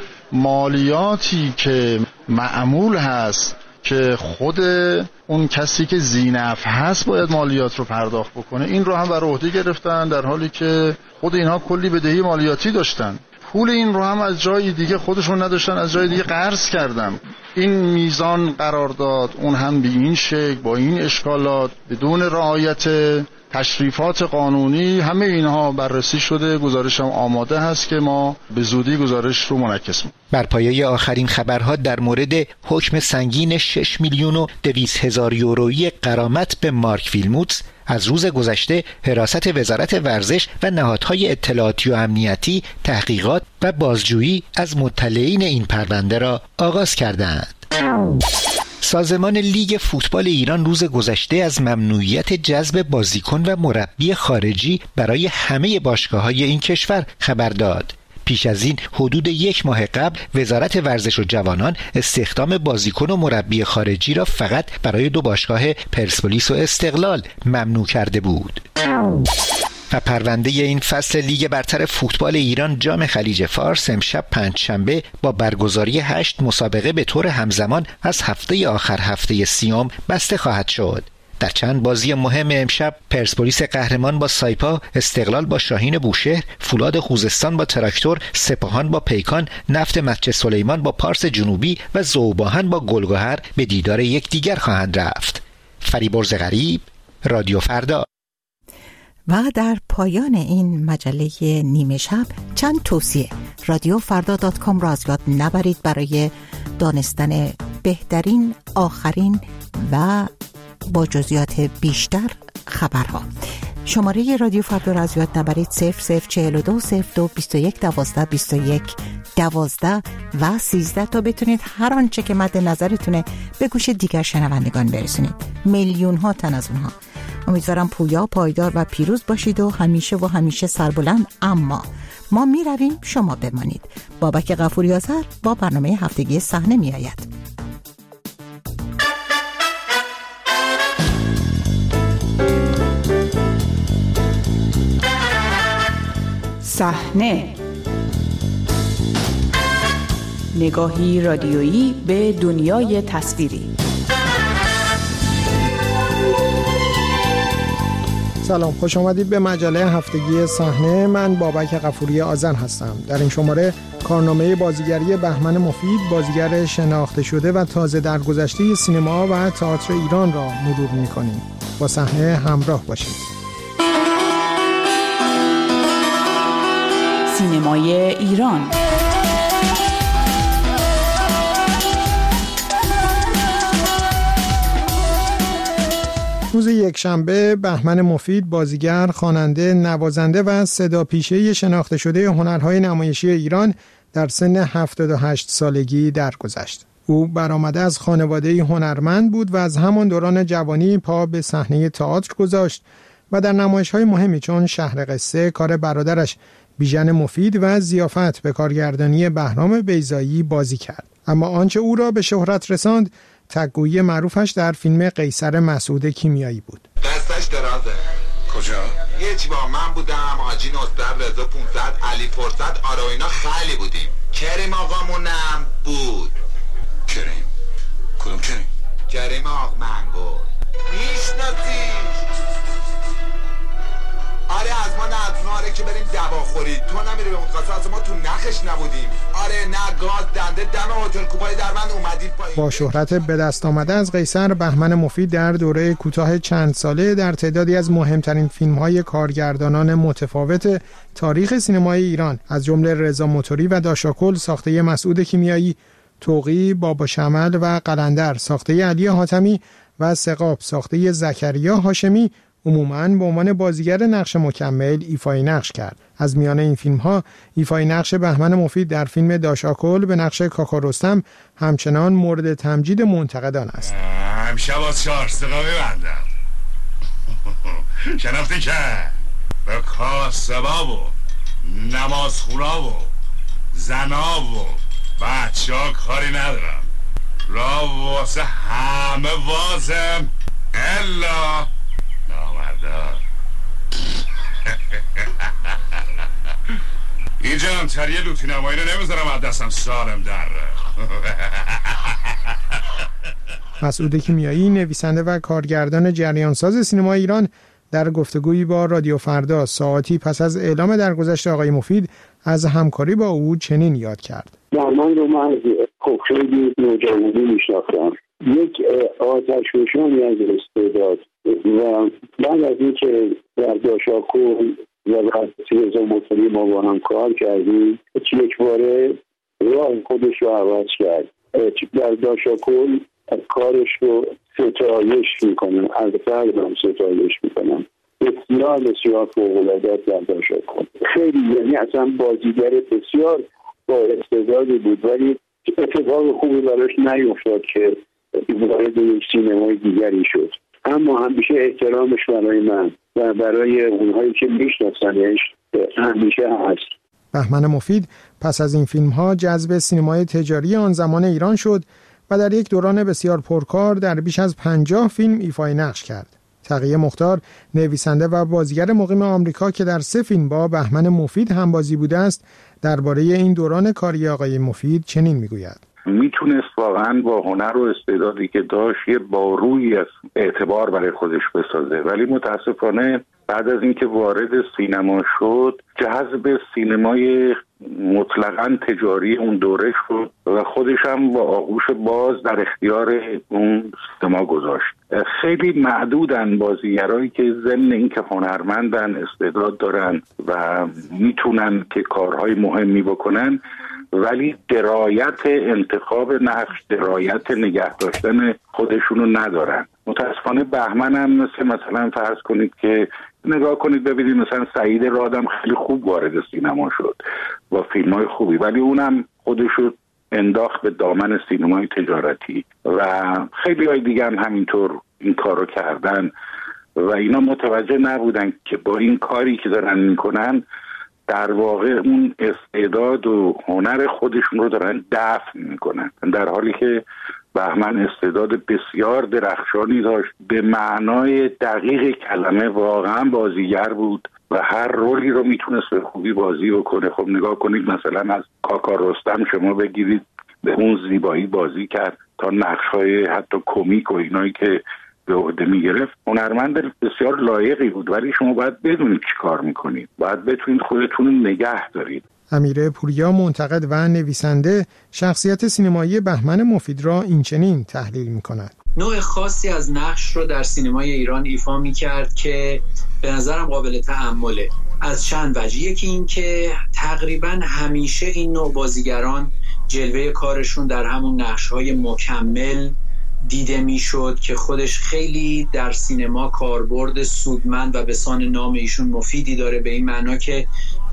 مالیاتی که معمول هست که خود اون کسی که ذی‌نفع هست باید مالیات رو پرداخت بکنه، این رو هم بر عهده گرفتن، در حالی که خود اینها کلی بدهی مالیاتی داشتن. پول این رو هم از جای دیگه خودشون نداشتن، از جای دیگه قرض کردن. این میزان قرارداد اون هم به این شکل با این اشکالات بدون رعایت تشریفات قانونی، همه اینها بررسی شده، گزارش هم آماده هست که ما به زودی گزارش رو منعکس می‌کنیم. بر پایه آخرین خبرها در مورد حکم سنگین 6,200,000 یورویی غرامت به مارک ویلموتس از روز گذشته حراست وزارت ورزش و نهادهای اطلاعاتی و امنیتی تحقیقات و بازجویی از مطلعین این پرونده را آغاز کردند. سازمان لیگ فوتبال ایران روز گذشته از ممنوعیت جذب بازیکن و مربی خارجی برای همه باشگاه‌های این کشور خبر داد. پیش از این حدود یک ماه قبل وزارت ورزش و جوانان استخدام بازیکن و مربی خارجی را فقط برای 2 باشگاه پرسپولیس و استقلال ممنوع کرده بود. و پرونده این فصل لیگ برتر فوتبال ایران جام خلیج فارس امشب پنجشنبه با برگزاری 8 مسابقه به طور همزمان از هفته آخر هفته سیوم بسته خواهد شد. در چند بازی مهم امشب پرسپولیس قهرمان با سایپا، استقلال با شاهین بوشهر، فولاد خوزستان با تراکتور، سپاهان با پیکان، نفت مسجد سلیمان با پارس جنوبی و ذوباهن با گلگهر به دیدار یکدیگر خواهند رفت. فریبرز غریب، رادیو فردا. و در پایان این مجله نیمه شب چند توصیه. رادیوفردا.com را از یاد نبرید برای دانستن بهترین، آخرین و با جزئیات بیشتر خبرها. شماره رادیو فردا را از یاد نبرید 0042 02 21 12 21 12 و 13 تا بتونید هر آنچه که مد نظرتونه به گوش دیگر شنوندگان برسونید. میلیون ها تن از اونها. امیدوارم پویا، پایدار و پیروز باشید و همیشه سربلند. اما ما می رویم، شما بمانید. بابک غفوری آذر با برنامه هفتگی صحنه می آید. صحنه، نگاهی رادیویی به دنیای تصویری. سلام، خوش آمدید به مجله هفتگی صحنه. من بابک غفوری آذر هستم. در این شماره کارنامه بازیگری بهمن مفید، بازیگر شناخته شده و تازه درگذشته سینما و تئاتر ایران را مرور می‌کنیم. با صحنه همراه باشید. سینمای ایران. روز یکشنبه بهمن مفید، بازیگر، خواننده، نوازنده و صداپیشه شناخته شده هنرهای نمایشی ایران در سن 78 سالگی درگذشت. او برآمده از خانواده هنرمند بود و از همان دوران جوانی پا به صحنه تئاتر گذاشت و در نمایش‌های مهمی چون شهر قصه کار برادرش بیژن مفید و ضیافت به کارگردانی بهرام بیضایی بازی کرد. اما آنچه او را به شهرت رساند تگویی معروفش در فیلم قیصر مسعود کیمیایی بود. دستش درازه. کجا؟ هیچ با من بودم، حاجی نصر، رضا 500، علی فرصت، آره اینا خیلی بودیم. کریم آقامونم بود. کریم؟ کدوم کریم؟ کریم آقمنگل. میشناسیش؟ آره از ما نظماره که بریم دواخوری. تو نمیری به متخصص، از ما تو نخش نبودیم. آره نه گاز دنده دم هتل کوپای دربند اومدیم پایین. با شهرت به دست آمده از قیصر، بهمن مفید در دوره کوتاه چند ساله در تعدادی از مهمترین فیلم‌های کارگردانان متفاوت تاریخ سینمای ایران از جمله رضا موتوری و داشاکل ساخته مسعود کیمیایی، توقی، بابا شمل و قلندر ساخته علی حاتمی و ثقاب ساخته زکریا هاشمی عموماً به عنوان بازیگر نقش مکمل ایفای نقش کرد. از میان این فیلم‌ها ایفای نقش بهمن مفید در فیلم داشاکل به نقش کاکا رستم همچنان مورد تمجید منتقدان است. امشب از 4 سقا می‌بندم. شناختی که به کاسبا و نمازخونا و زنا و بچه‌ها کاری ندارم. را واسه همه وازم الا نامردار. اینجا هم تریه لوتی نمایی رو نمیذارم از دستم سالم در. مسعود کیمیایی، نویسنده و کارگردان جریانساز سینما ایران، در گفتگویی با رادیو فردا ساعتی پس از اعلام درگذشت آقای مفید از همکاری با او چنین یاد کرد. من رو من خیلی نوجوانی میشناختم. یک آتشفشانی از استعداد و بعد از این که در داشاکل و بعد رضا موتوری ما با هم کار کردیم، یک باره راه خودش رو عوض کرد. در داشاکل کارش رو ستایش میکنم، البته هم ستایش میکنم، بسیار فوق‌العاده در داشاکل. خیلی یعنی اصلا بازیگر بسیار با استعدادی بود، ولی اتفاق خوبی براش نیفتاد که وارد یک سینمای دیگری شد. اما همیشه احترامش برای من و برای اونهایی که میشناسنش همیشه هست. بهمن مفید پس از این فیلم‌ها جذب سینمای تجاری آن زمان ایران شد و در یک دوران بسیار پرکار در بیش از 50 فیلم ایفای نقش کرد. تقی مختار، نویسنده و بازیگر مقیم آمریکا که در 3 فیلم با بهمن مفید همبازی بوده است، درباره این دوران کاری آقای مفید چنین میگوید: میتونست واقعا با هنر و استعدادی که داشت یه بارویی از اعتبار برای خودش بسازه، ولی متاسفانه بعد از اینکه وارد سینما شد جذب سینمای مطلقاً تجاری اون دوره شد و خودش هم با آغوش باز در اختیار اون سینما گذاشت. خیلی معدودن بازیگرایی که ضمن اینکه هنرمندن، استعداد دارن و میتونن که کارهای مهمی بکنن، ولی درایت انتخاب نقش، درایت نگه داشتن خودشونو ندارن. متاسفانه بهمن هم مثلا فرض کنید که نگاه کنید ببینید مثلا سعید رادم خیلی خوب وارد سینما شد با فیلم‌های خوبی، ولی اونم خودشو انداخت به دامن سینمای تجارتی و خیلی های دیگه هم همینطور این کارو کردن و اینا متوجه نبودن که با این کاری که دارن میکنن در واقع اون استعداد و هنر خودشون رو دارن دفن میکنن، در حالی که بهمن استعداد بسیار درخشانی داشت، به معنای دقیق کلمه واقعا بازیگر بود و هر رولی رو میتونست به خوبی بازی بکنه. خب نگاه کنید مثلا از کاکا رستم شما بگیرید، به اون زیبایی بازی کرد تا نقش‌های حتی کمیک و اینایی که به عهده میگرفت. هنرمند بسیار لایقی بود، ولی شما باید بدونید چی کار میکنید، باید بتونید خودتون رو نگه دارید. امیر پوریا منتقد و نویسنده شخصیت سینمایی بهمن مفید را اینچنین تحلیل میکند. نوع خاصی از نقش رو در سینمای ایران ایفا میکرد که به نظرم قابل تأمله از چند وجه. یکی این که تقریبا همیشه این نوع بازیگران جلوه کارشون در همون نقش‌های مکمل دیده میشد که خودش خیلی در سینما کاربرد سودمند و به سان نام ایشون مفیدی داره، به این معنا که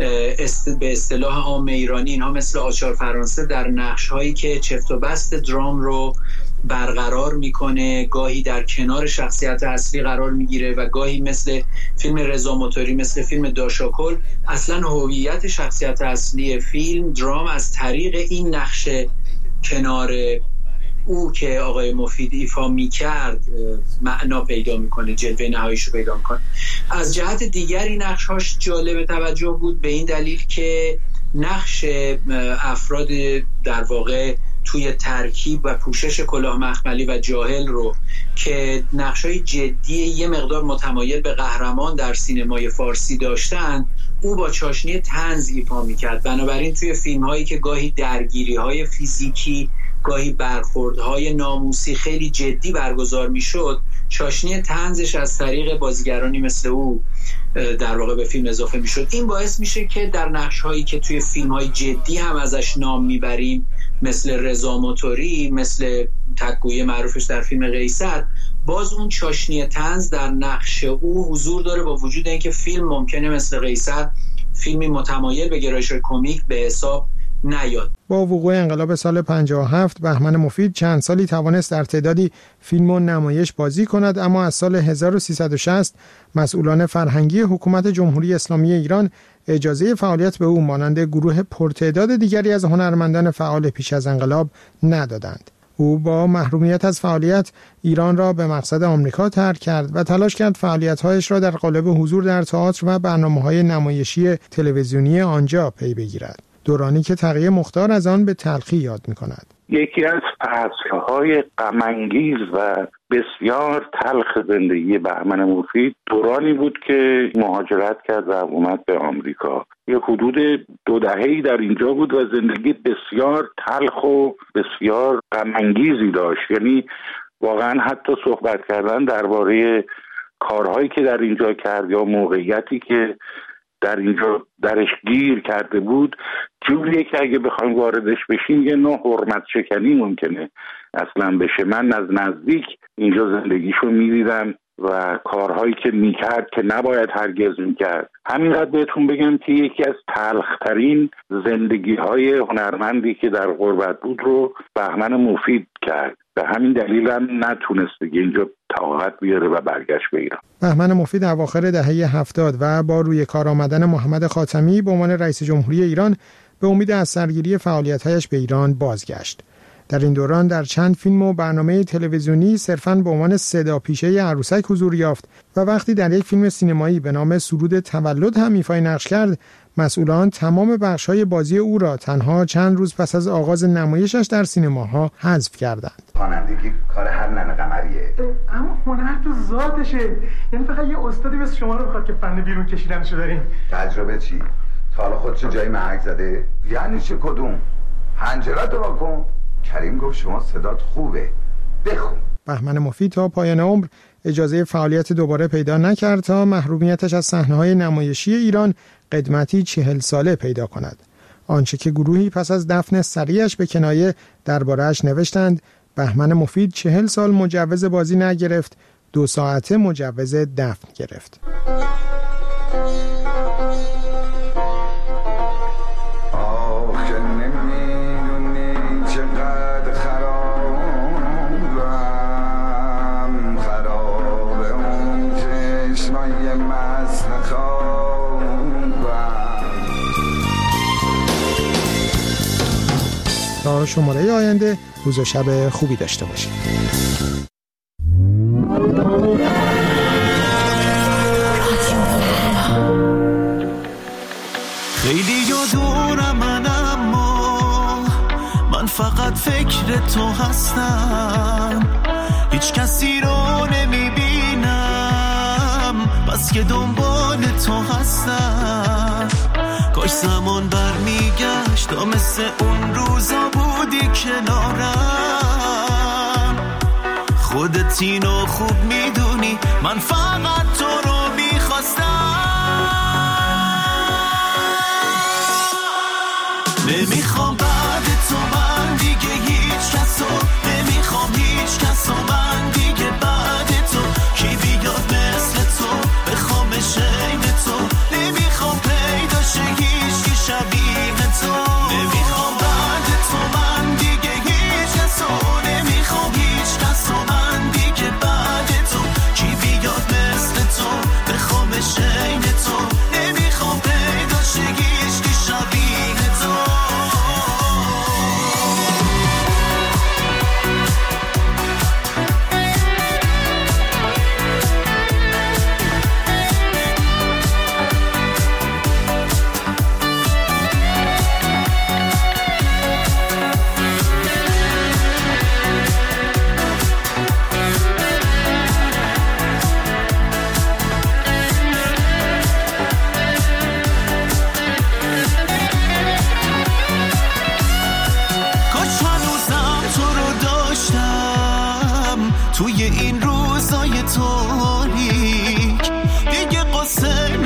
به اصطلاح عام ایرانی اینها مثل آچار فرانسه در نقش‌هایی که چفت و بست درام رو برقرار میکنه، گاهی در کنار شخصیت اصلی قرار میگیره و گاهی مثل فیلم رضا موتوری، مثل فیلم داشاکل، اصلا هویت شخصیت اصلی فیلم درام از طریق این نقش کنار او که آقای مفید ایفا میکرد معنا پیدا میکنه، جلوه نهاییشو پیدا میکنه. از جهت دیگری نقش‌هاش جالب توجه بود به این دلیل که نقش افراد در واقع توی ترکیب و پوشش کلاه مخملی و جاهل رو که نقش‌های جدی یه مقدار متمایل به قهرمان در سینمای فارسی داشتن، او با چاشنی طنز ایفا میکرد. بنابراین توی فیلم‌هایی که گاهی درگیری‌های فیزیکی، گاهی برخوردهای ناموسی خیلی جدی برگزار میشد، چاشنی طنزش از طریق بازیگرانی مثل او در واقع به فیلم اضافه میشد. این باعث میشه که در نقش‌هایی که توی فیلم‌های جدی هم ازش نام میبریم مثل رضا موتوری، مثل تک‌گویی معروفش در فیلم قیصر، باز اون چاشنی طنز در نقش او حضور داره، با وجود اینکه فیلم ممکنه مثل قیصر فیلمی متمایل به گرایش کمیک به حساب نیاد. با وقوع انقلاب سال 57 بهمن مفید چند سالی توانست در تعدادی فیلم و نمایش بازی کند، اما از سال 1360 مسئولان فرهنگی حکومت جمهوری اسلامی ایران اجازه فعالیت به او مانند گروه پرتعداد دیگری از هنرمندان فعال پیش از انقلاب ندادند. او با محرومیت از فعالیت ایران را به مقصد آمریکا ترک کرد و تلاش کرد فعالیت‌هایش را در قالب حضور در تئاتر و برنامه‌های نمایشی تلویزیونی آنجا پی بگیرد، دورانی که تقی مختار از آن به تلخی یاد می‌کند. یکی از فصل‌های غم‌انگیز و بسیار تلخ زندگی بهمن مفید دورانی بود که مهاجرت کرد و اومد به آمریکا. یه حدود 2 دهه‌ای در اینجا بود و زندگی بسیار تلخ و بسیار غم‌انگیزی داشت. یعنی واقعا حتی صحبت کردن درباره کارهایی که در اینجا کرد یا موقعیتی که در اینجا درش گیر کرده بود جوریه که اگه بخوایم واردش بشیم یه نوع حرمت شکنی ممکنه اصلا بشه. من از نزدیک اینجا زندگیشو میدیدم و کارهایی که میکرد که نباید هرگز میکرد. همینقدر بهتون بگم که یکی از تلخترین زندگی‌های هنرمندی که در غربت بود رو بهمن مفید کرد. به همین دلیل هم نتونست دیگه اینجا طاقت بیاره و برگشت به ایران. بهمن مفید اواخر دهه 70 و با روی کار آمدن محمد خاتمی به عنوان رئیس جمهوری ایران به امید از سرگیری فعالیت‌هایش به ایران بازگشت. در این دوران در چند فیلم و برنامه تلویزیونی صرفاً به عنوان صدا پیشه عروسک حضور یافت و وقتی در یک فیلم سینمایی به نام سرود تولد هم ایفای نقش کرد، مسئولان تمام بخش‌های بازی او را تنها چند روز پس از آغاز نمایشش در سینماها حذف کردند. خوانندگی کار هر ننه قمریه، اما هنر تو ذاتشه. یعنی فقط یه استادی مثل شما رو بخواد که فن بیرون کشیدنشو دارین. تجربه چی؟ تا حالا خودشو جای محک زده؟ یعنی چه کدوم؟ حنجرت رو واکن. کریم گفت شما صدات خوبه، بخون. بهمن مفید تا پایان عمر اجازه فعالیت دوباره پیدا نکرد تا محرومیتش از صحنه‌های نمایشی ایران قدمتی 40 ساله پیدا کند. آنچه که گروهی پس از دفن سریعش به کنایه درباره‌اش نوشتند: بهمن مفید 40 سال مجوز بازی نگرفت، 2 ساعته مجوز دفن گرفت. تا شماره آینده روز و شب خوبی داشته باشید. خیلی دورم من، اما من فقط فکر تو هستم. هیچ کسی رو نمیبینم بس که دنبال تو هستم. کاش زمان برمیگشت تا مثل اون روزا بودی کنارم. خودت اینو خوب میدونی، من فقط تو رو میخواستم. نمیخوام بعد تو من دیگه هیچ کسو، نمیخوام هیچ کسو من دیگه بعد تو. کی بیاد مثل تو بخوام شین تو، نمیخوام پیدا شه هیچ شبیه تو. نمیخوام بعد تو من دیگه هیچ کسو، نمیخوام هیچ کسو من دیگه بعد تو. کی بیاد مثل تو بخوام شین تو، نمیخوام پیدا شه هیچ شبیه تو. توی این روزای تاریک دیگه قصه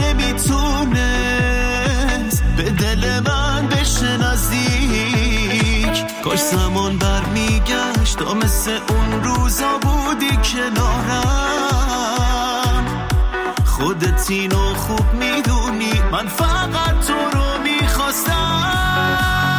نمیتونست به دل من بشه نزدیک. کاش زمان برمیگشت تا مثل اون روزا بودی کنارم. خودت اینو خوب میدونی، من فقط تو رو میخواستم.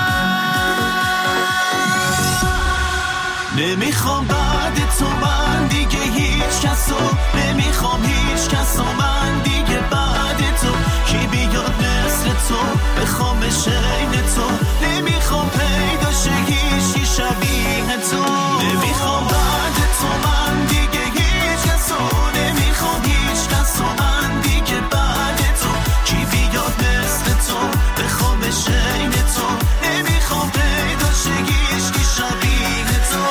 نمیخوام بعد تو من دیگه هیچ کسو، نمیخوام هیچ کسو من دیگه بعد تو. کی بیاد مثل تو بخوام شین تو، نمیخوام پیدا شه هیچ شبیه تو. نمیخوام بعد تو من دیگه هیچ کسو، نمیخوام هیچ کسو من دیگه بعد تو. کی بیاد مثل تو بخوام شین تو، نمیخوام پیدا شه هیچ شبیه تو.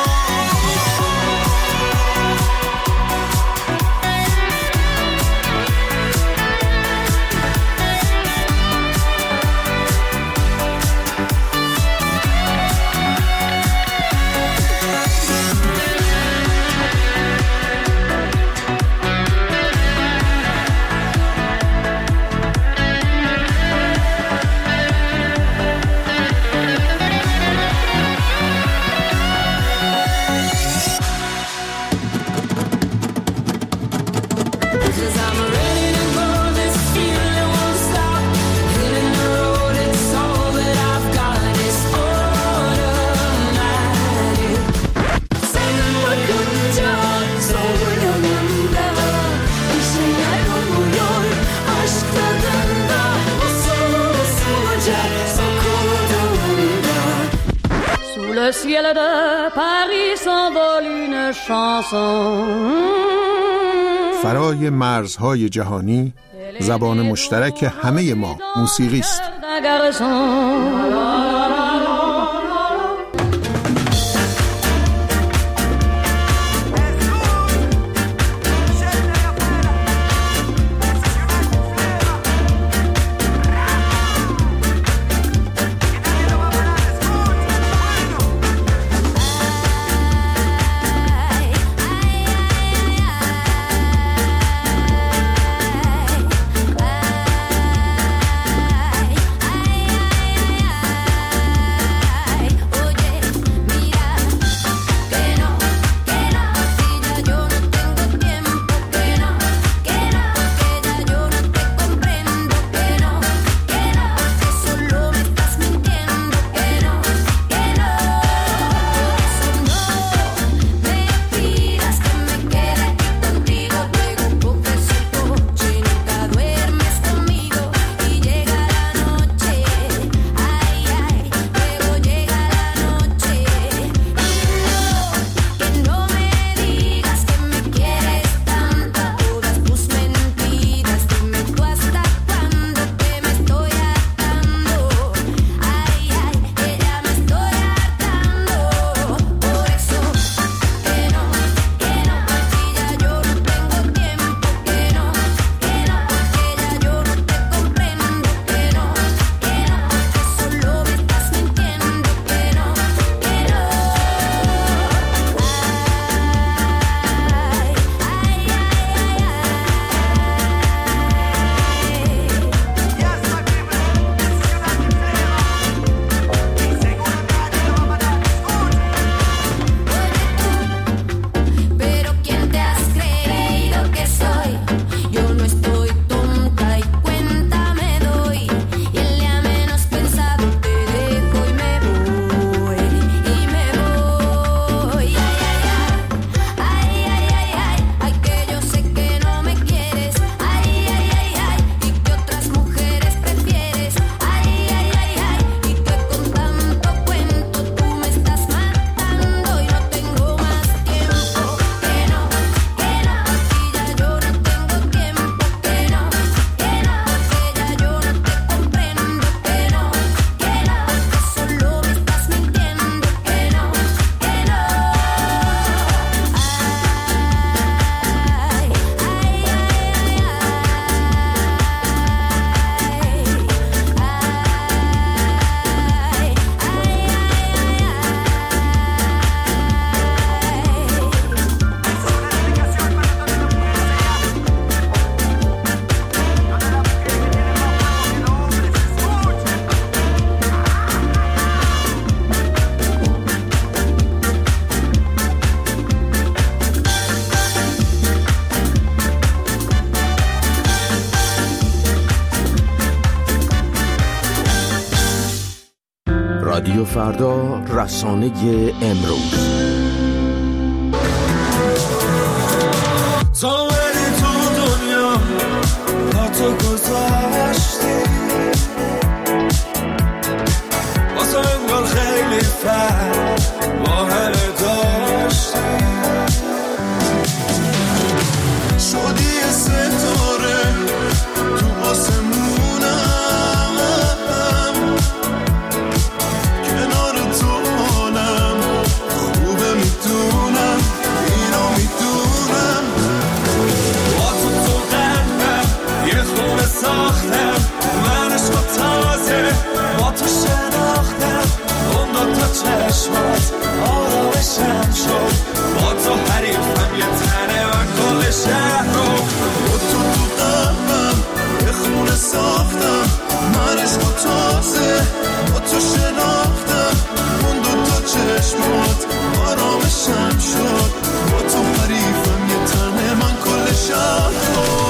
Le ciel de Paris s'envole une chanson. فرای مرزهای جهانی، زبان مشترک همه ما موسیقی است. فردا، رسانه امروز. تو بری تو دنیا با تو گذاشتی، واسه انگار خیلی فرق با همه داشتی، شدی یه ستاره تو آسمونم، کنار تو حالم خوبه میدونم، اینو میدونم، با تو قلبم یه خونه ساختم، من عشق تازه با تو شناختم، اون دوتا چشمات آرامشم شد، با تو حریفم یه تنه من کل شهر رو، با تو قلبم یه خونه ساختم، من عشق تازه با تو شناختم، اون دوتا چشمات آرامشم شد، با تو حریفم یه تنه من کل شهر رو.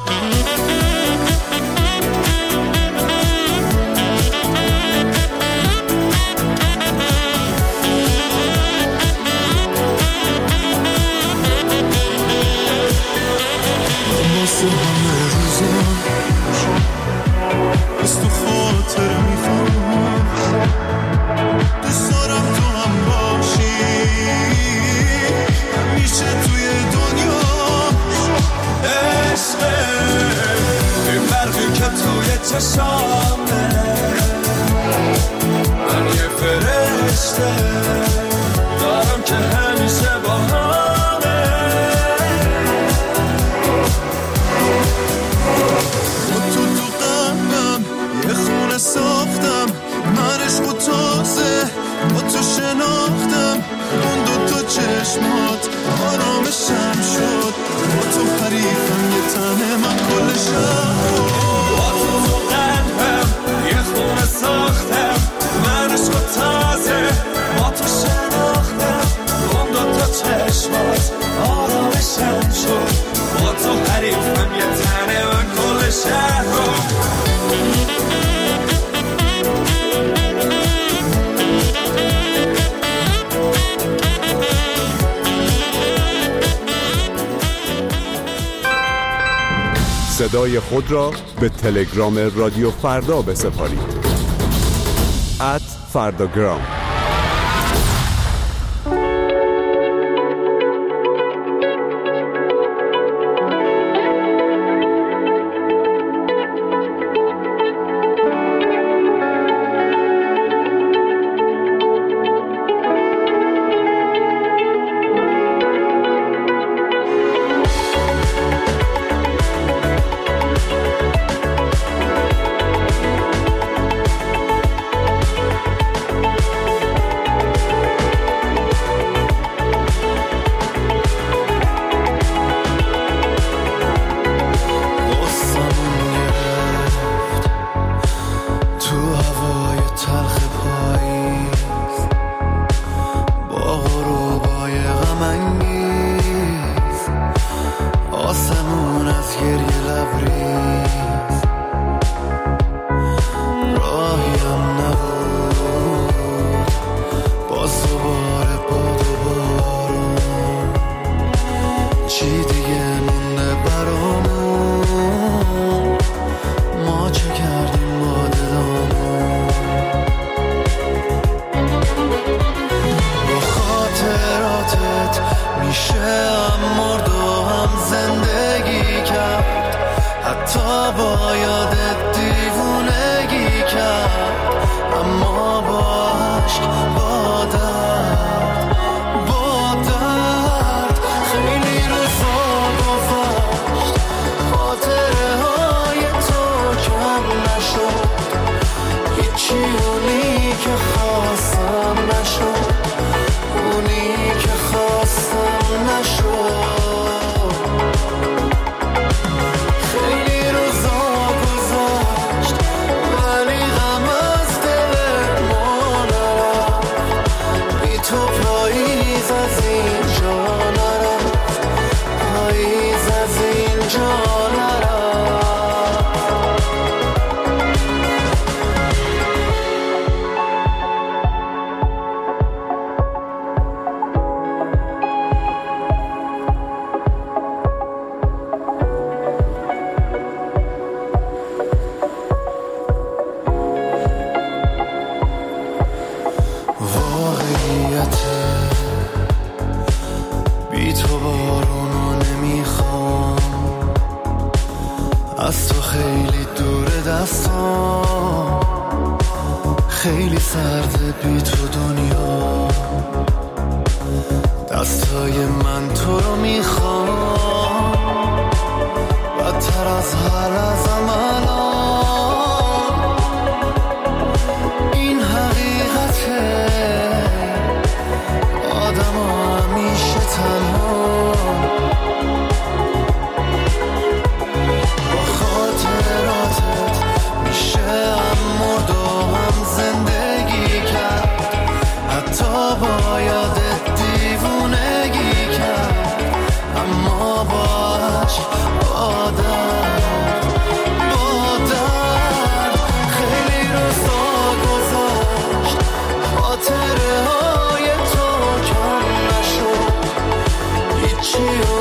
واسه همه روزان از تو خاطر میخوام، دوست دارم تو هم باشی همیشه توی دنیا، عشقه این برقی که توی چشامه، من یه فرشته دارم که همیشه با همه، تو قلبم یه خونه ساختم، من عشق و تازه با تو شناختم، اون دوتا چشمات آرامشم شد، با تو حریفم یه تنه من کل شهر، با تو قلبم یه خونه ساختم، من عشق و تازه با تو شناختم، اون دوتا چشمات آرامشم شد، با تو حریفم یه تنه من کل شهر رو. صدای خود را به تلگرام رادیو فردا بسپارید. @فرداگرام. خیلی روزا گذشت تو بارونو نمیخوام، از تو خیلی دوره دستام، خیلی سرده بی تو دنیا، دستای من تو رو میخوام، بدتر از هر لحظه‌م الان این حقیقته، آدم همیشه تنها با خاطراتت میشه هم مرد و هم زندگی کرد، حتی با یادت دیوونگی کرد، اما با عشق با درد خیلی روزا گذشت، خاطره های تو کم نشد، هیچی